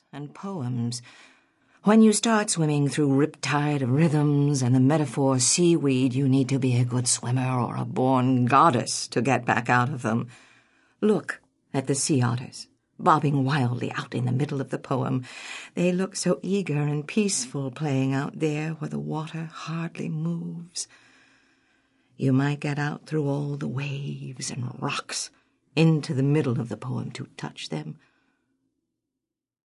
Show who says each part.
Speaker 1: and poems. When you start swimming through riptide of rhythms and the metaphor seaweed, you need to be a good swimmer or a born goddess to get back out of them. Look at the sea otters, bobbing wildly out in the middle of the poem. They look so eager and peaceful playing out there where the water hardly moves. You might get out through all the waves and rocks into the middle of the poem to touch them,